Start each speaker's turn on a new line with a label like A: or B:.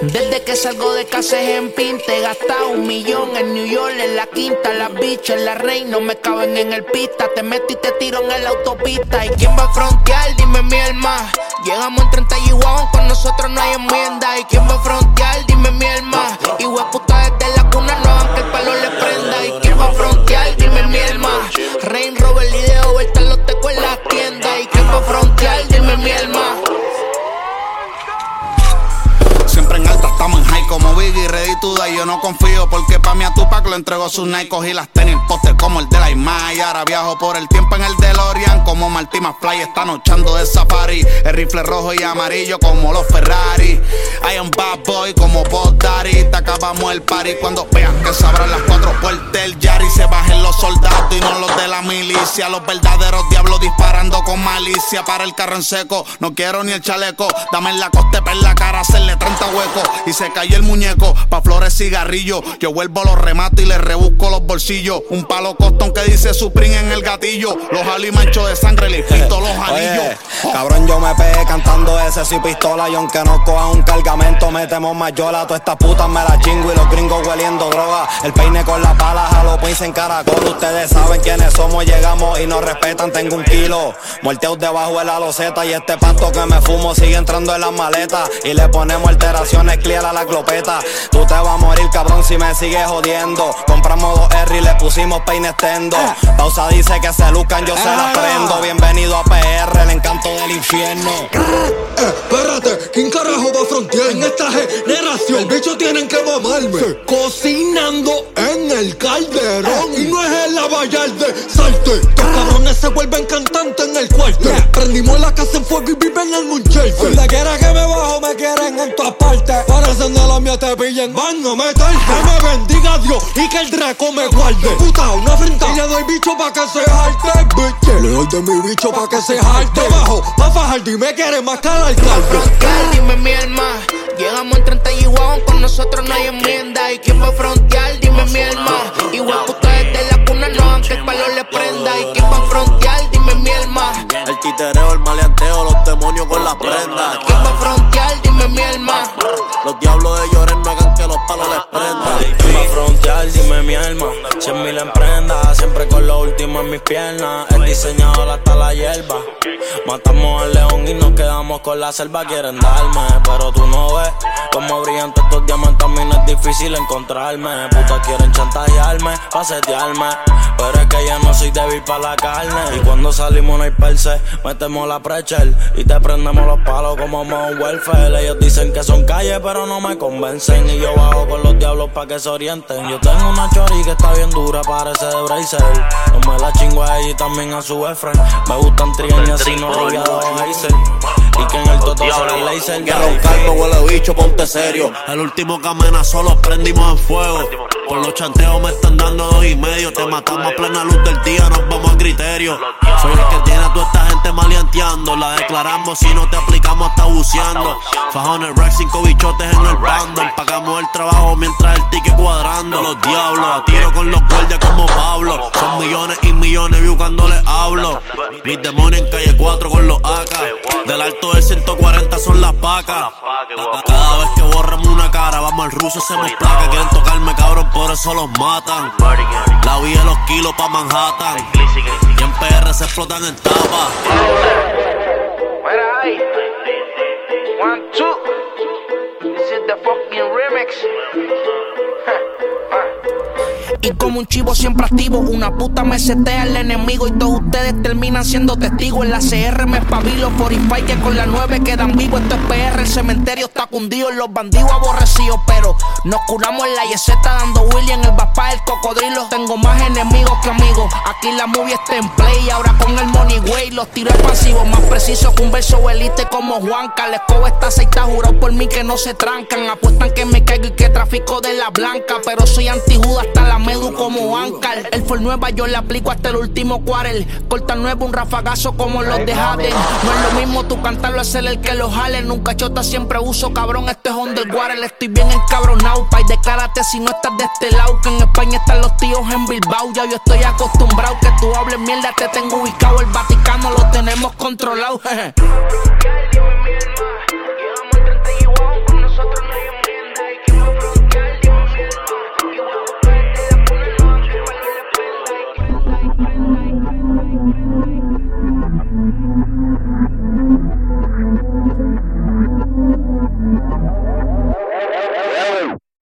A: Desde que salgo de casa en pinte, he gastado 1 millón en New York, en la quinta, las bichas, en la rey, no me caben en el pista. Te meto y te tiro en la autopista. ¿Y quién va a frontear? Dime mi alma. Llegamos en 30 y guau, con nosotros no hay enmienda. ¿Y quién va a frontear? Dime mi alma. Y hueputa desde la cuna no hagan que el palo le prenda. ¿Y quién va a frontear? Dime mi alma. Rain, Robert, Lideo, están los tecos en las tiendas. ¿Y quién va a frontear? Dime mi alma.
B: Siempre en alta, estamos en high como Biggie, ready to die. Yo no confío porque pa' mí a Tupac lo entregó sus Nike. Cogí las tenis, el póster como el de la Imai. Ahora viajo por el tiempo en el DeLorean como Marty McFly. Están nochando de safari. El rifle rojo y amarillo como los Ferrari. I am bad boy como Bob Daddy. Te acabamos el party cuando vean que se abran las 4 puertas del Yari. Se bajen los soldados y no los de la milicia. Los verdaderos diablos disparando con malicia. Para el carro en seco, no quiero ni el chaleco. Dame en la costepa en la cara, hacerle 30 huecos. Y se cayó el muñeco, pa' flores cigarrillo. Yo vuelvo, los remato y les rebusco los bolsillos. Un palo costón que dice Supreme en el gatillo. Los alimanchos de sangre, les quito los anillos.
C: Cabrón, yo me pegué cantando ese soy pistola. Y aunque no coja un cargamento, metemos mayola. Todas estas putas me la chingo y los gringos hueliendo droga. El peine con la pala, jalo pince en caracol. Ustedes saben quiénes somos, llegamos y nos respetan. Tengo 1 kilo, muerteos debajo de la loseta. Y este pasto que me fumo sigue entrando en las maletas. Y le ponemos alteraciones clear a la glopeta. Tú te vas a morir, cabrón, si me sigues jodiendo. Compramos 2 R y le pusimos peine extendo. Pausa dice que se luzcan, yo se las prendo. Bienvenido a PR, el encanto del infierno.
D: Espérate, ¿quién carajo va a frontear en esta generación? El bicho tienen que mamarme. Cocinando en el calderón. Y no es en la Vallarde, salte. Los cabrones se vuelven cantantes en el cuarto. Prendimos la casa en fuego y viven en un shelter. Donde quiera que me bajo me quieren en todas partes. Parecen de la mía te pillen. Van a meter. Que me bendiga Dios y que el Draco me guarde. Puta, una afrenta. Y le doy bicho pa' que se jalte, bitch. Le doy de mi bicho pa' que se jalte. Debajo, pa' fajar, dime que eres más que al alcalde.
A: Dime mi alma. Llegamos en 30 y guau, con nosotros no hay enmienda. ¿Y quién va a frontear? Dime mi alma. Y hueputa desde la cuna no hagan que el palo le prenda. ¿Y quién va a frontear? Dime mi alma.
E: El titereo, el maleanteo, los demonios con las prendas.
A: ¿Quién va a frontear? Dime mi alma.
E: Los diablos de lloren no hagan que los palos les prendan.
C: ¿Quién va a frontear? Dime mi alma. 100,000 en prenda, siempre con lo último en mis piernas. El diseñador hasta la hierba. Matamos al león y nos quedamos con la selva. Quieren darme, pero tú no ves como brillan todos estos diamantes. A mí no es difícil encontrarme. Putas quieren chantajearme, pa' setearme. Pero es que ya no soy débil pa' la carne. Y cuando salimos no hay perse, metemos la precher y te prendemos los palos como Mount Welfare. Ellos dicen que son calles pero no me convencen. Y yo bajo con los diablos pa' que se orienten. Yo tengo una chori que está bien dura, parece de Bracer. No me la chingo a ella y también a su boyfriend. Me gustan trigueñas y no rodeados de Hazel. Y que en el toto se ve laser.
E: Que roncarme huele bicho, ponte serio. El último que amenazó los prendimos en fuego. Por los chanteos me están dando 2,5. Te matamos a plena luz del día, nos vamos a criterio. Soy el que tiene a toda esta gente maleanteando. La declaramos si no te aplicamos hasta buceando. Fajones rack, 5 bichotes en el bundle. Pagamos el trabajo mientras el ticket cuadrando. Los diablos, a tiro con los guardias como Pablo. Son millones y millones views cuando les hablo. Mis demonios en calle 4 con los AK. Del alto del 140 son las pacas. Cada vez que borramos una cara, vamos al ruso, hacemos placa. Quieren tocarme, cabrón, por eso los matan. La vida de los kilos pa' Manhattan. Y en PR se explotan en tapa.
A: Mira ahí. 1, 2. This is the fucking remix. Y como un chivo siempre activo, una puta me setea al enemigo. Y todos ustedes terminan siendo testigos. En la CR me espabilo, 45 que con la 9 quedan vivos. Esto es PR, el cementerio está cundido. Los bandidos aborrecidos, pero nos curamos en la yeseta dando Willy en el Bapá, el cocodrilo. Tengo más enemigos que amigos. Aquí la movie está en play. Ahora con el money way, los tiro expansivos. Más preciso que un verso elite como Juanca. La escoba está aceitada, jurado por mí que no se trancan. Apuestan que me caigo y que trafico de la blanca. Pero soy anti-Judas hasta la medu como Ancal. El for nueva yo le aplico hasta el último quarter. Corta nuevo un rafagazo como los de Jaden. No es lo mismo tú cantarlo a ser el que lo jale. Nunca chota siempre uso cabrón. Esto es underwater. Estoy bien encabronado. Pay de karate si no estás de este lado. Que en España están los tíos en Bilbao. Ya yo estoy acostumbrado que tú hables mierda. Te tengo ubicado. El Vaticano lo tenemos controlado.